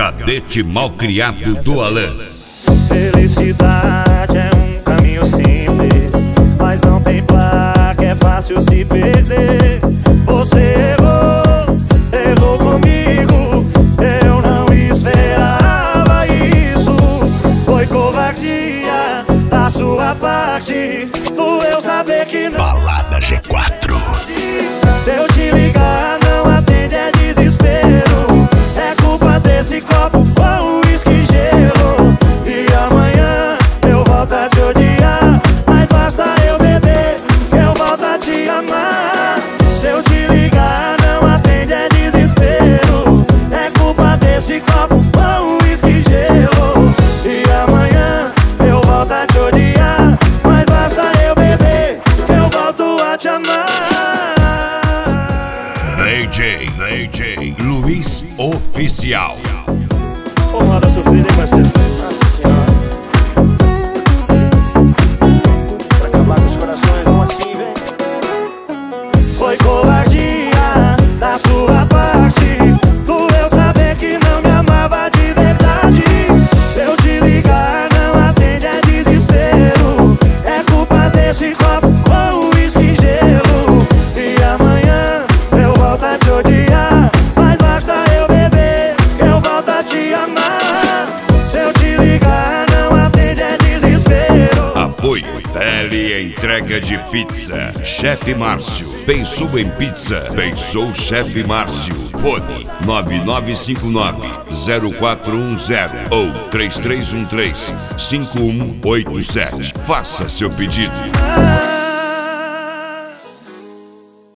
Cadete Malcriado do Alan. Felicidade é um caminho simples, mas não tem placa, é fácil se perder. Você errou comigo, eu não esperava isso. Foi covardia da sua parte, doeu saber que não. Balada G4. Se eu te ligar, não atende, é desespero. É culpa desse copo com uísque e gelo. E amanhã eu volto a te odiar, mas basta eu beber que eu volto a te amar. Se eu te ligar, não atende, é desespero. É culpa desse copo com uísque e gelo. E amanhã eu volto a te odiar, mas basta eu beber que eu volto a te amar. DJ Luiz Oficial. Porra da sofrida, hein, parceiro? Nossa senhora. Pra acabar com os corações, não assim, vem. Foi covardia da sua parte, doeu saber que não me amava de verdade. Se eu te ligar, não atende, é desespero. É culpa desse copo com uísque e gelo. E amanhã eu volto a te odiar, mas basta eu beber que eu volto a te amar. Se eu te ligar, não atende, é desespero. Apoio Tele Entrega de Pizza. Chefe Márcio. Pensou em pizza? Pensou Chefe Márcio. Fone 9959-0410 ou 3313-5187. Faça seu pedido.